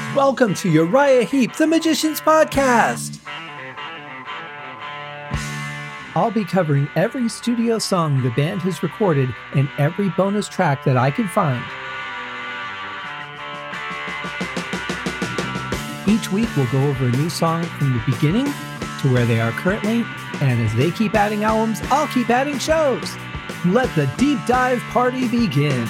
Welcome to Uriah Heep, the Magicians Podcast. I'll be covering every studio song the band has recorded and every bonus track that I can find. Each week we'll go over a new song from the beginning to where they are currently, and as they keep adding albums, I'll keep adding shows. Let the deep dive party begin.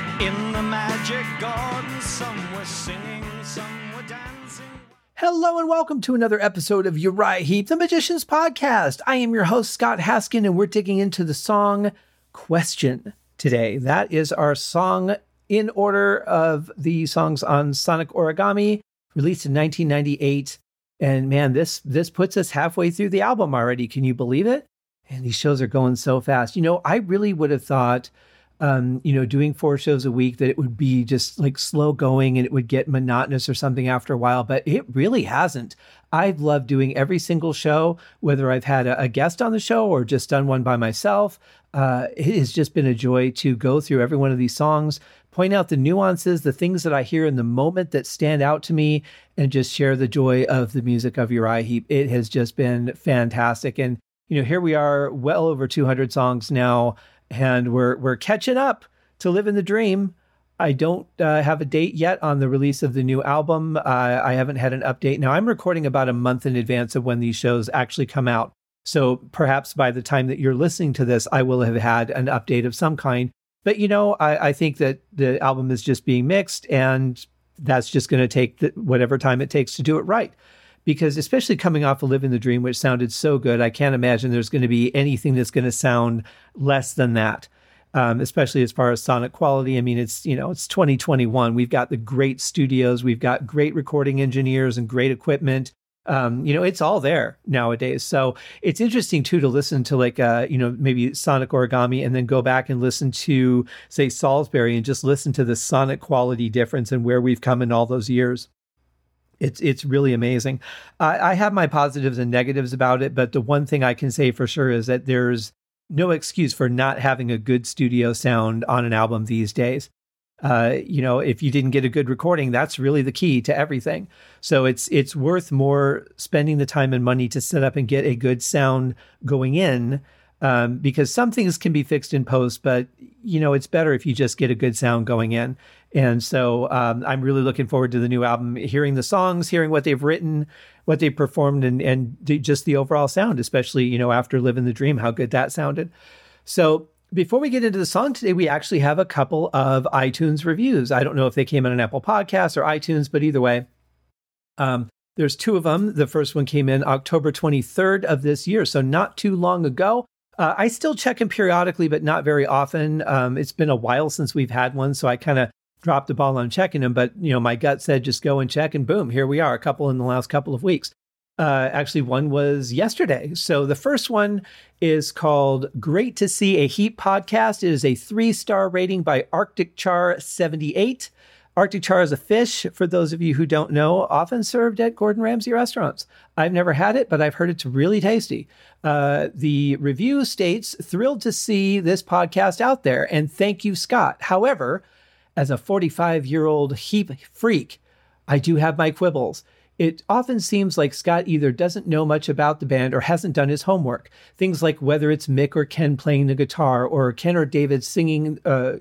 In the magic garden, some were singing, some were dancing. Hello and welcome to another episode of Uriah Heep, the Magicians Podcast. I am your host, Scott Haskin, and we're digging into the song Question today. That is our song in order of the songs on Sonic Origami, released in 1998. And man, this puts us halfway through the album already. Can you believe it? And these shows are going so fast. You know, I really would have thought doing 4 shows a week, that it would be just like slow going and it would get monotonous or something after a while, but it really hasn't. I've loved doing every single show, whether I've had a guest on the show or just done one by myself. It has just been a joy to go through every one of these songs, point out the nuances, the things that I hear in the moment that stand out to me, and just share the joy of the music of Uriah Heep. It has just been fantastic. And, you know, here we are, well over 200 songs now, and we're catching up to Living the Dream. I don't have a date yet on the release of the new album. I haven't had an update. Now, I'm recording about a month in advance of when these shows actually come out. So perhaps by the time that you're listening to this, I will have had an update of some kind. But, you know, I think that the album is just being mixed, and that's just going to take whatever time it takes to do it right. Because especially coming off of Living the Dream, which sounded so good, I can't imagine there's going to be anything that's going to sound less than that, especially as far as sonic quality. I mean, it's 2021. We've got the great studios. We've got great recording engineers and great equipment. It's all there nowadays. So it's interesting, too, to listen to maybe Sonic Origami and then go back and listen to, say, Salisbury and just listen to the sonic quality difference and where we've come in all those years. It's really amazing. I have my positives and negatives about it, but the one thing I can say for sure is that there's no excuse for not having a good studio sound on an album these days. If you didn't get a good recording, that's really the key to everything. So it's worth more spending the time and money to set up and get a good sound going in, because some things can be fixed in post, but it's better if you just get a good sound going in. And so I'm really looking forward to the new album, hearing the songs, hearing what they've written, what they performed, and just the overall sound, especially, after Living the Dream, how good that sounded. So before we get into the song today, we actually have a couple of iTunes reviews. I don't know if they came in on Apple Podcasts or iTunes, but either way, there's 2 of them. The first one came in October 23rd of this year, so not too long ago. I still check them periodically, but not very often. It's been a while since we've had one, so I kind of dropped the ball on checking them. But, my gut said just go and check, and boom, here we are, a couple in the last couple of weeks. Actually, one was yesterday. So the first one is called Great to See a Heep Podcast. It is a 3-star rating by Arctic Char 78. Arctic char is a fish, for those of you who don't know, often served at Gordon Ramsay restaurants. I've never had it, but I've heard it's really tasty. The review states, thrilled to see this podcast out there, and thank you, Scott. However, as a 45-year-old Heep freak, I do have my quibbles. It often seems like Scott either doesn't know much about the band or hasn't done his homework. Things like whether it's Mick or Ken playing the guitar, or Ken or David singing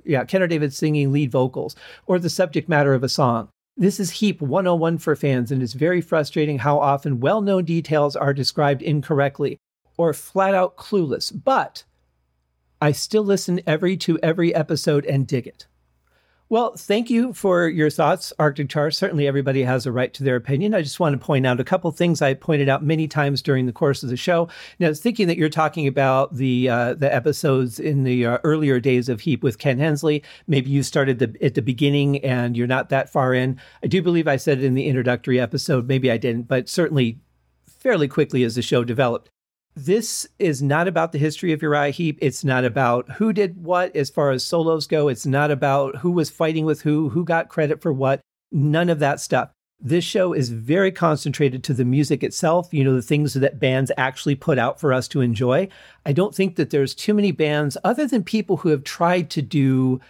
lead vocals, or the subject matter of a song. This is Heep 101 for fans, and it's very frustrating how often well-known details are described incorrectly or flat out clueless. But I still listen to every episode and dig it. Well, thank you for your thoughts, Arctic Char. Certainly everybody has a right to their opinion. I just want to point out a couple things I pointed out many times during the course of the show. Now, I was thinking that you're talking about the episodes in the earlier days of Heep with Ken Hensley. Maybe you started at the beginning and you're not that far in. I do believe I said it in the introductory episode. Maybe I didn't, but certainly fairly quickly as the show developed. This is not about the history of Uriah Heep. It's not about who did what as far as solos go. It's not about who was fighting with who got credit for what. None of that stuff. This show is very concentrated to the music itself, the things that bands actually put out for us to enjoy. I don't think that there's too many bands, other than people who have tried to do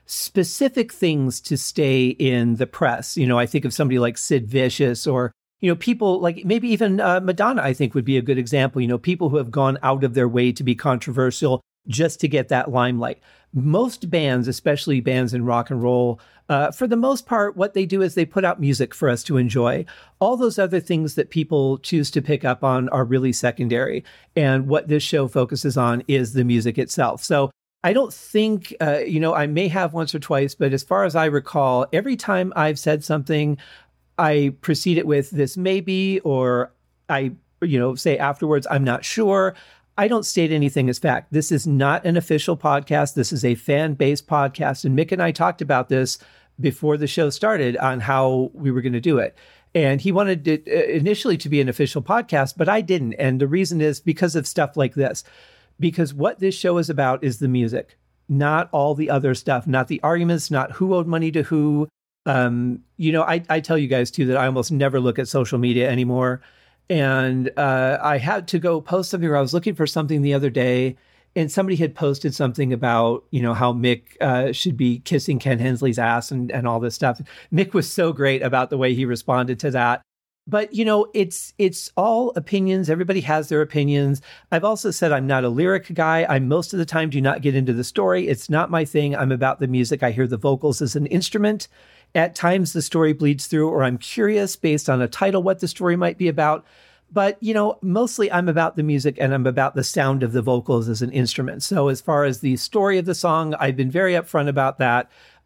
specific things to stay in the press. I think of somebody like Sid Vicious, or people like maybe even Madonna, I think would be a good example. People who have gone out of their way to be controversial just to get that limelight. Most bands, especially bands in rock and roll, for the most part, what they do is they put out music for us to enjoy. All those other things that people choose to pick up on are really secondary. And what this show focuses on is the music itself. So I don't think, I may have once or twice, but as far as I recall, every time I've said something, I precede it with this maybe, or I, say afterwards, I'm not sure. I don't state anything as fact. This is not an official podcast. This is a fan-based podcast. And Mick and I talked about this before the show started on how we were going to do it. And he wanted it initially to be an official podcast, but I didn't. And the reason is because of stuff like this. Because what this show is about is the music, not all the other stuff, not the arguments, not who owed money to who. I tell you guys too that I almost never look at social media anymore. And I had to go post something, or I was looking for something the other day, and somebody had posted something about, how Mick should be kissing Ken Hensley's ass and all this stuff. Mick was so great about the way he responded to that. But, it's all opinions. Everybody has their opinions. I've also said I'm not a lyric guy. I most of the time do not get into the story. It's not my thing. I'm about the music. I hear the vocals as an instrument. At times the story bleeds through, or I'm curious based on a title what the story might be about. But, mostly I'm about the music, and I'm about the sound of the vocals as an instrument. So as far as the story of the song, I've been very upfront about that.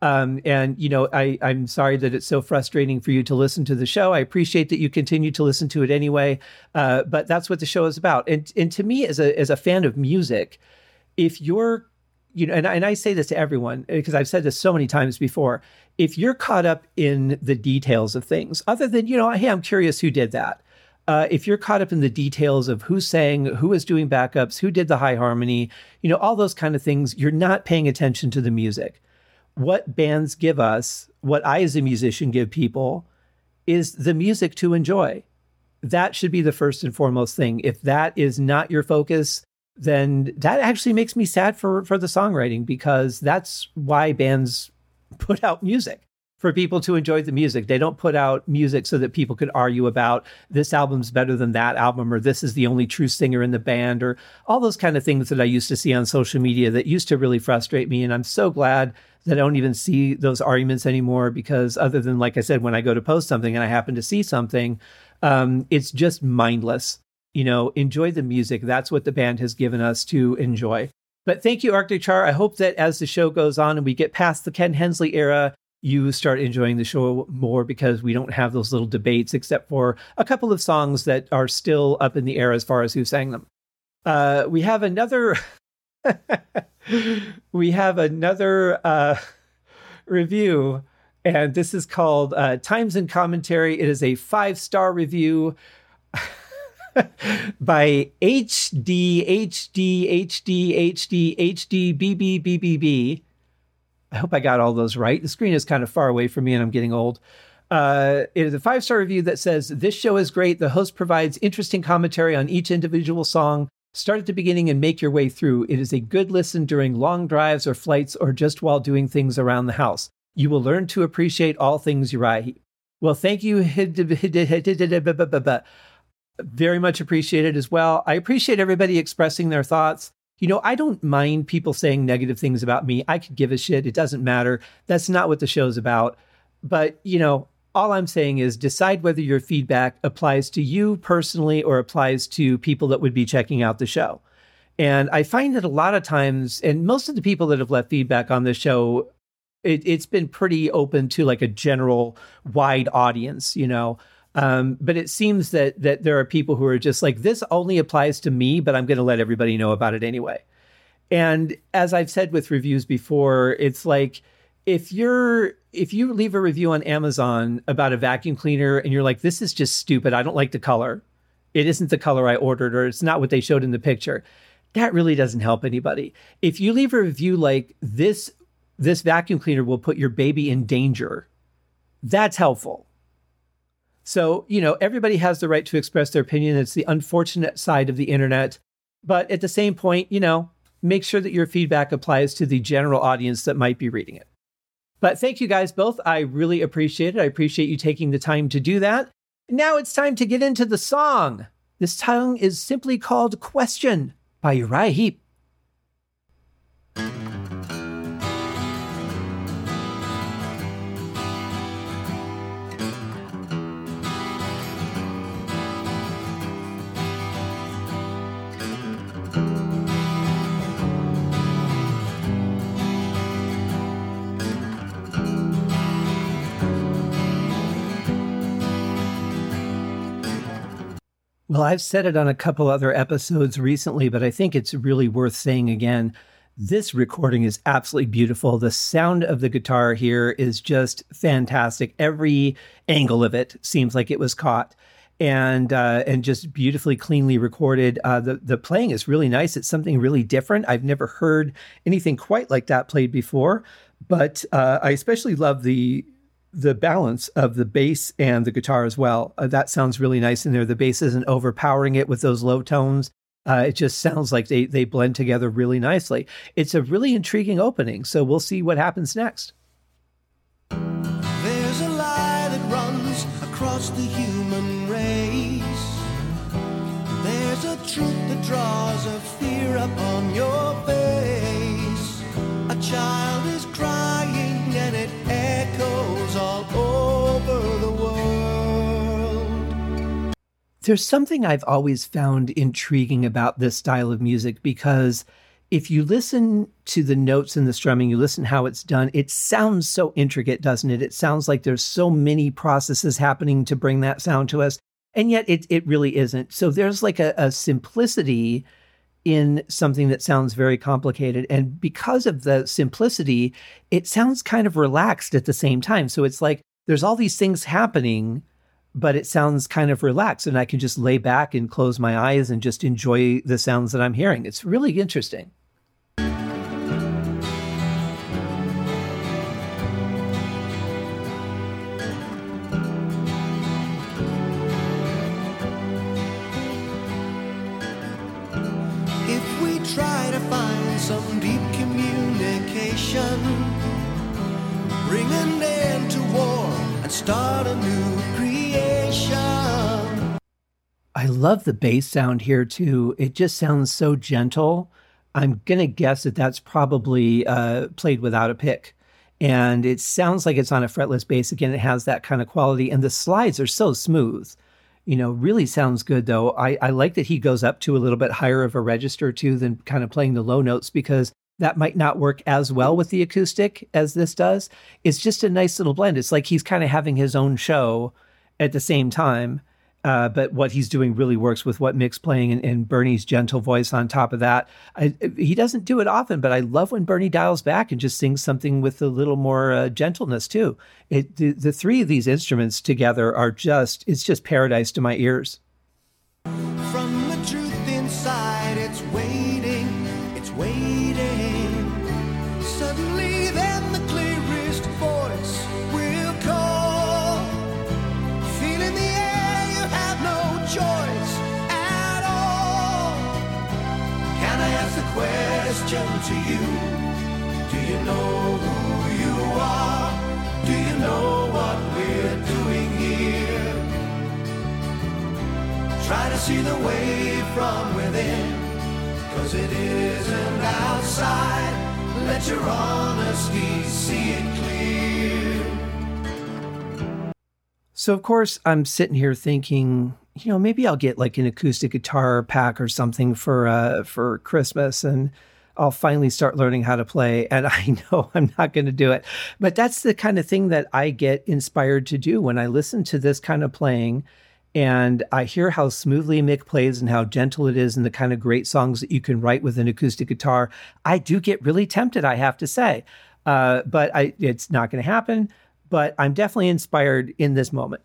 I'm sorry that it's so frustrating for you to listen to the show. I appreciate that you continue to listen to it anyway. But that's what the show is about. And to me, as a fan of music, if you're, and I say this to everyone because I've said this so many times before, if you're caught up in the details of things, other than, hey, I'm curious who did that. If you're caught up in the details of who sang, who was doing backups, who did the high harmony, all those kind of things, you're not paying attention to the music. What bands give us, what I as a musician give people, is the music to enjoy. That should be the first and foremost thing. If that is not your focus, then that actually makes me sad for the songwriting, because that's why bands put out music, for people to enjoy the music. They don't put out music so that people could argue about this album's better than that album, or this is the only true singer in the band, or all those kind of things that I used to see on social media that used to really frustrate me. And I'm so glad that I don't even see those arguments anymore, because other than, like I said, when I go to post something and I happen to see something, it's just mindless. Enjoy the music. That's what the band has given us to enjoy. But thank you, Arctic Char. I hope that as the show goes on and we get past the Ken Hensley era, you start enjoying the show more, because we don't have those little debates, except for a couple of songs that are still up in the air as far as who sang them. We have another review, and this is called Times and Commentary. It is a 5-star review by HDBBBB. I hope I got all those right. The screen is kind of far away from me and I'm getting old. It is a 5-star review that says, "This show is great. The host provides interesting commentary on each individual song. Start at the beginning and make your way through. It is a good listen during long drives or flights, or just while doing things around the house. You will learn to appreciate all things Uriah Heep." Well, thank you. Very much appreciated as well. I appreciate everybody expressing their thoughts. I don't mind people saying negative things about me. I could give a shit. It doesn't matter. That's not what the show's about. But, all I'm saying is decide whether your feedback applies to you personally or applies to people that would be checking out the show. And I find that a lot of times, and most of the people that have left feedback on this show, it's been pretty open to like a general wide audience, but it seems that there are people who are just like, this only applies to me, but I'm going to let everybody know about it anyway. And as I've said with reviews before, it's like, if you leave a review on Amazon about a vacuum cleaner and you're like, this is just stupid, I don't like the color, it isn't the color I ordered, or it's not what they showed in the picture, that really doesn't help anybody. If you leave a review like, this vacuum cleaner will put your baby in danger, that's helpful. So, everybody has the right to express their opinion. It's the unfortunate side of the internet. But at the same point, make sure that your feedback applies to the general audience that might be reading it. But thank you guys both. I really appreciate it. I appreciate you taking the time to do that. Now it's time to get into the song. This song is simply called Question by Uriah Heep. Well, I've said it on a couple other episodes recently, but I think it's really worth saying again. This recording is absolutely beautiful. The sound of the guitar here is just fantastic. Every angle of it seems like it was caught and just beautifully, cleanly recorded. The playing is really nice. It's something really different. I've never heard anything quite like that played before, but I especially love the balance of the bass and the guitar as well. That sounds really nice in there. The bass isn't overpowering it with those low tones. It just sounds like they blend together really nicely. It's a really intriguing opening, so we'll see what happens next. There's a lie that runs across the human race. There's a truth that draws a fear upon your face. A child is crying and it echoes all over the world. There's something I've always found intriguing about this style of music, because if you listen to the notes and the strumming, you listen how it's done, it sounds so intricate, doesn't it? It sounds like there's so many processes happening to bring that sound to us, and yet it really isn't. So there's like a simplicity in something that sounds very complicated. And because of the simplicity, it sounds kind of relaxed at the same time. So it's like there's all these things happening, but it sounds kind of relaxed. And I can just lay back and close my eyes and just enjoy the sounds that I'm hearing. It's really interesting. Try to find some deep communication, bring an end to war and start a new creation. I love the bass sound here too. It just sounds so gentle. I'm going to guess that that's probably played without a pick. And it sounds like it's on a fretless bass. Again, it has that kind of quality. And the slides are so smooth. You know, really sounds good, though. I like that he goes up to a little bit higher of a register, too, than kind of playing the low notes, because that might not work as well with the acoustic as this does. It's just a nice little blend. It's like he's kind of having his own show at the same time. But what he's doing really works with what Mick's playing and Bernie's gentle voice on top of that. He doesn't do it often, but I love when Bernie dials back and just sings something with a little more gentleness too. The three of these instruments together are it's just paradise to my ears. From the truth inside, it's waiting, it's waiting. Suddenly then the clearest voice will call. Feeling the air, you have no choice at all. Can I ask the question to you? Do you know who you are? Do you know what we're doing here? Try to see the way from within, 'cause it isn't outside. Let your honesty see it clear. So, of course, I'm sitting here thinking, you know, maybe I'll get like an acoustic guitar pack or something for Christmas, and I'll finally start learning how to play. And I know I'm not going to do it, but that's the kind of thing that I get inspired to do when I listen to this kind of playing. And I hear how smoothly Mick plays and how gentle it is and the kind of great songs that you can write with an acoustic guitar. I do get really tempted, I have to say. But it's not going to happen. But I'm definitely inspired in this moment.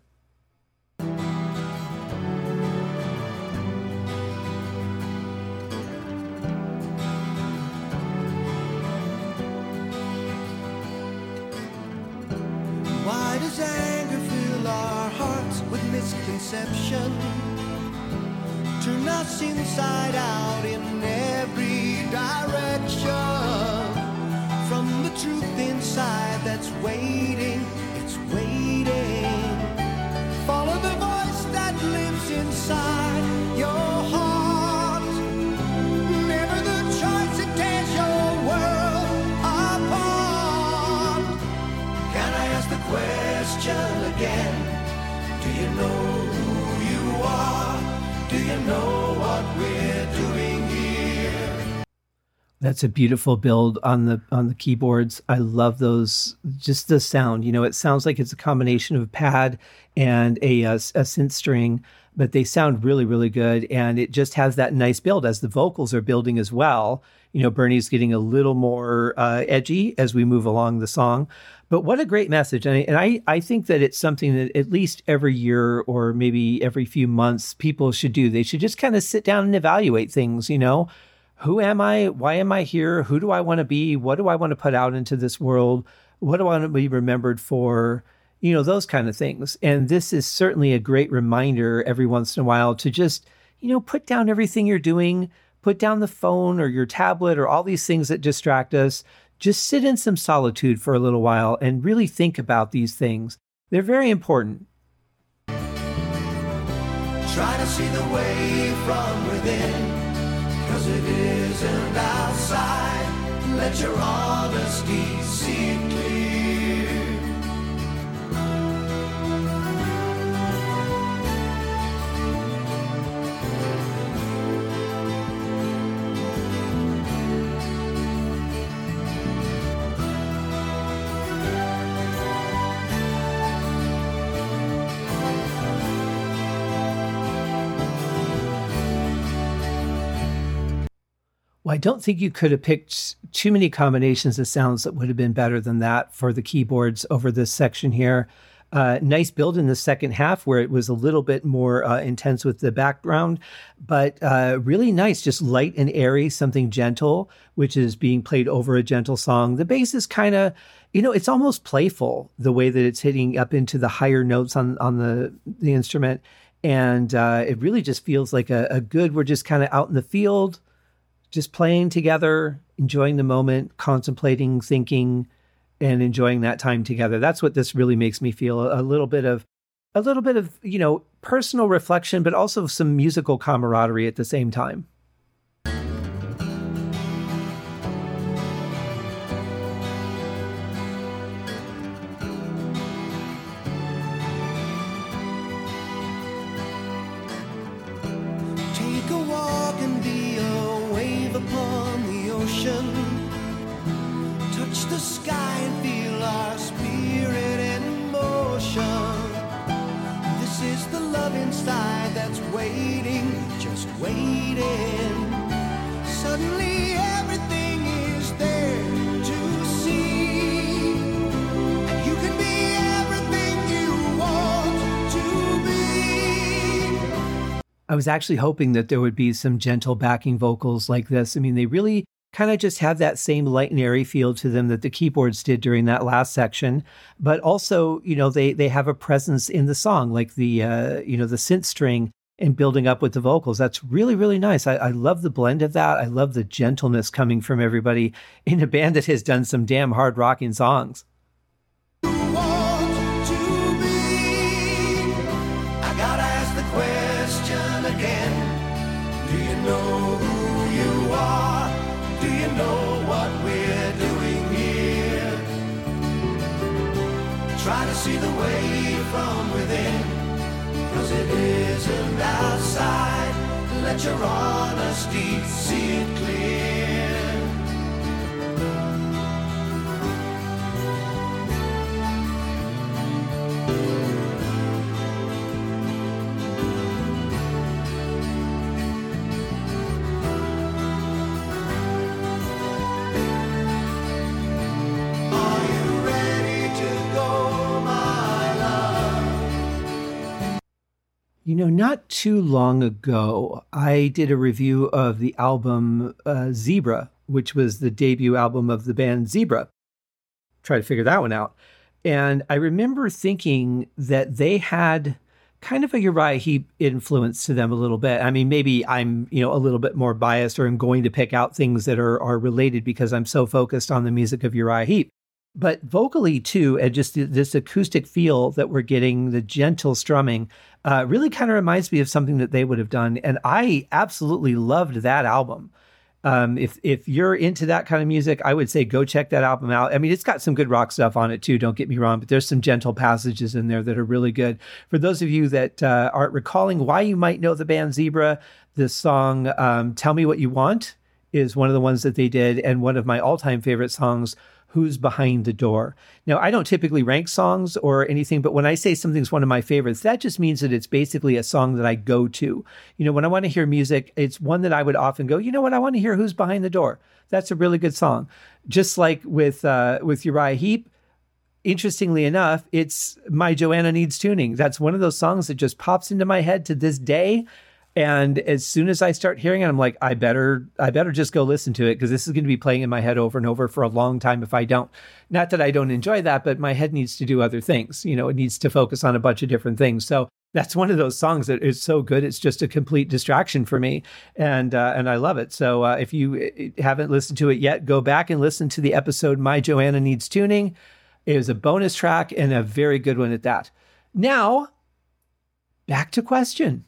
Why does anger fill our hearts with misconception? Turn us inside out in every direction. From the truth inside inside that's waiting, it's waiting. Follow the voice that lives inside your heart. Never the choice that tears your world apart. Can I ask the question again? Do you know who you are? Do you know what we're doing here? That's a beautiful build on the keyboards. I love those, just the sound. You know, it sounds like it's a combination of a pad and a synth string, but they sound really, really good. And it just has that nice build as the vocals are building as well. You know, Bernie's getting a little more edgy as we move along the song. But what a great message. And I think that it's something that at least every year or maybe every few months people should do. They should just kind of sit down and evaluate things, you know. Who am I? Why am I here? Who do I want to be? What do I want to put out into this world? What do I want to be remembered for? You know, those kind of things. And this is certainly a great reminder every once in a while to just, you know, put down everything you're doing, put down the phone or your tablet or all these things that distract us. Just sit in some solitude for a little while and really think about these things. They're very important. Try to see the way from within. 'Cause it isn't outside. Let your honesty see it clear. Well, I don't think you could have picked too many combinations of sounds that would have been better than that for the keyboards over this section here. Nice build in the second half where it was a little bit more intense with the background, but really nice, just light and airy, something gentle, which is being played over a gentle song. The bass is kind of, you know, it's almost playful the way that it's hitting up into the higher notes on the instrument. And it really just feels like a good, we're just kind of out in the field, just playing together, enjoying the moment, contemplating, thinking, and enjoying that time together. That's what this really makes me feel. A little bit of, you know, personal reflection, but also some musical camaraderie at the same time. Take a walk and be a wave upon the ocean. Touch the sky and feel our spirit in motion. This is the love inside that's waiting, just waiting. Suddenly everything is there to see. And you can be everything you want to be. I was actually hoping that there would be some gentle backing vocals like this. I mean, they really kind of just have that same light and airy feel to them that the keyboards did during that last section. But also, you know, they have a presence in the song, like the, you know, the synth string and building up with the vocals. That's really, really nice. I love the blend of that. I love the gentleness coming from everybody in a band that has done some damn hard rocking songs. Want to be. I gotta ask the question again. Do you know who you are? Do you know what we're doing here? Try to see the way from within, 'cause it isn't outside. Let your honesty see it clear. Are you ready to go, my love? You know, not too long ago, I did a review of the album Zebra, which was the debut album of the band Zebra. Try to figure that one out. And I remember thinking that they had kind of a Uriah Heep influence to them a little bit. I mean, maybe I'm, you know, a little bit more biased or I'm going to pick out things that are related because I'm so focused on the music of Uriah Heep. But vocally too, and just this acoustic feel that we're getting, the gentle strumming, really kind of reminds me of something that they would have done. And I absolutely loved that album. If you're into that kind of music, I would say go check that album out. I mean, it's got some good rock stuff on it too, don't get me wrong, but there's some gentle passages in there that are really good. For those of you that aren't recalling why you might know the band Zebra, this song, Tell Me What You Want, is one of the ones that they did, and one of my all-time favorite songs, Who's Behind the Door. Now, I don't typically rank songs or anything, but when I say something's one of my favorites, that just means that it's basically a song that I go to. You know, when I want to hear music, it's one that I would often go, you know what, I want to hear Who's Behind the Door. That's a really good song. Just like with Uriah Heep, interestingly enough, it's My Joanna Needs Tuning. That's one of those songs that just pops into my head to this day. And as soon as I start hearing it, I'm like, I better just go listen to it, because this is going to be playing in my head over and over for a long time if I don't. Not that I don't enjoy that, but my head needs to do other things. You know, it needs to focus on a bunch of different things. So that's one of those songs that is so good. It's just a complete distraction for me. And I love it. So if you haven't listened to it yet, go back and listen to the episode, My Joanna Needs Tuning. It was a bonus track and a very good one at that. Now, back to question.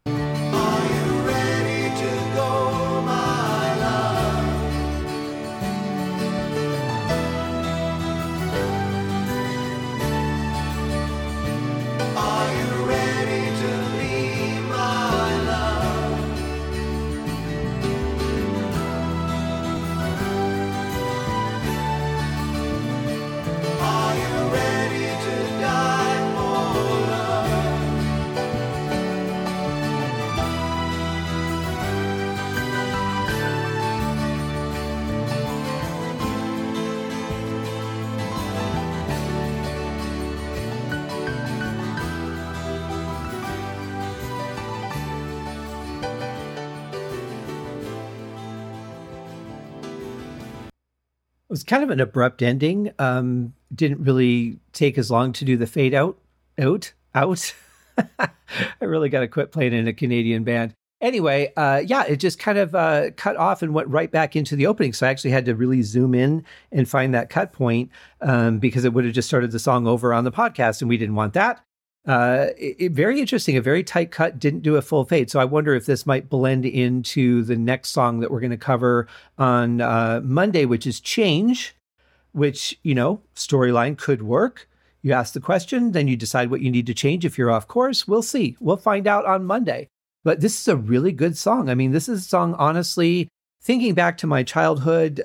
It was kind of an abrupt ending. Didn't really take as long to do the fade out. I really got to quit playing in a Canadian band. Anyway, it just kind of cut off and went right back into the opening. So I actually had to really zoom in and find that cut point because it would have just started the song over on the podcast, and we didn't want that. Very interesting, a very tight cut, didn't do a full fade. So I wonder if this might blend into the next song that we're going to cover on Monday, which is Change, which, you know, storyline could work. You ask the question, then you decide what you need to change if you're off course. We'll see. We'll find out on Monday. But this is a really good song. I mean, this is a song, honestly, thinking back to my childhood,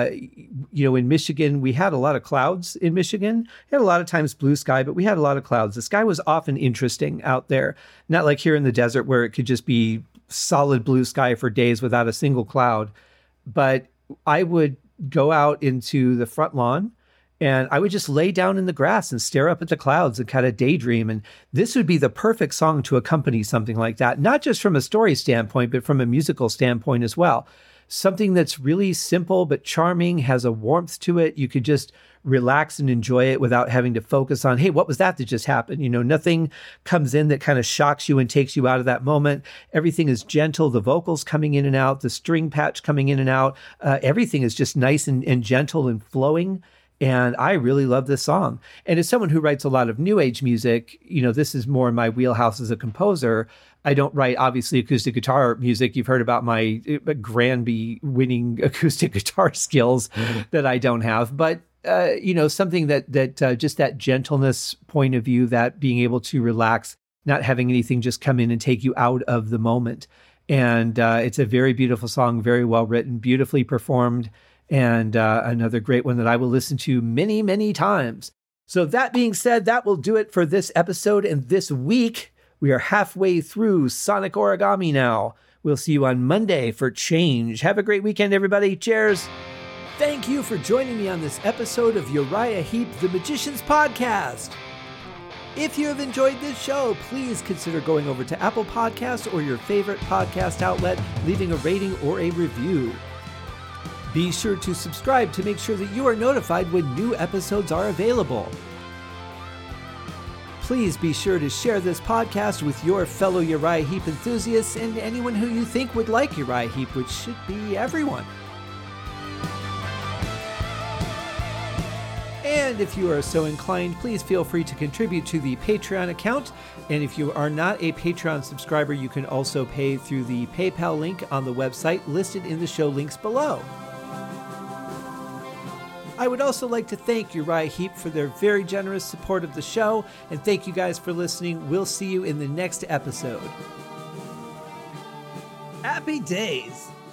in Michigan, we had a lot of clouds in Michigan. We had a lot of times blue sky, but we had a lot of clouds. The sky was often interesting out there, not like here in the desert where it could just be solid blue sky for days without a single cloud. But I would go out into the front lawn and I would just lay down in the grass and stare up at the clouds and kind of daydream. And this would be the perfect song to accompany something like that, not just from a story standpoint, but from a musical standpoint as well. Something that's really simple but charming, has a warmth to it. You could just relax and enjoy it without having to focus on, hey, what was that just happened? You know, nothing comes in that kind of shocks you and takes you out of that moment. Everything is gentle. The vocals coming in and out, the string patch coming in and out. Everything is just nice and gentle and flowing. And I really love this song. And as someone who writes a lot of new age music, you know, this is more in my wheelhouse as a composer. I don't write, obviously, acoustic guitar music. You've heard about my Granby winning acoustic guitar skills that I don't have. But, something that just that gentleness point of view, that being able to relax, not having anything just come in and take you out of the moment. And it's a very beautiful song, very well written, beautifully performed, and another great one that I will listen to many, many times. So that being said, that will do it for this episode and this week. We are halfway through Sonic Origami now. We'll see you on Monday for Change. Have a great weekend, everybody. Cheers. Thank you for joining me on this episode of Uriah Heep, the Magicians Podcast. If you have enjoyed this show, please consider going over to Apple Podcasts or your favorite podcast outlet, leaving a rating or a review. Be sure to subscribe to make sure that you are notified when new episodes are available. Please be sure to share this podcast with your fellow Uriah Heep enthusiasts and anyone who you think would like Uriah Heep, which should be everyone. And if you are so inclined, please feel free to contribute to the Patreon account. And if you are not a Patreon subscriber, you can also pay through the PayPal link on the website listed in the show links below. I would also like to thank Uriah Heep for their very generous support of the show, and thank you guys for listening. We'll see you in the next episode. Happy days!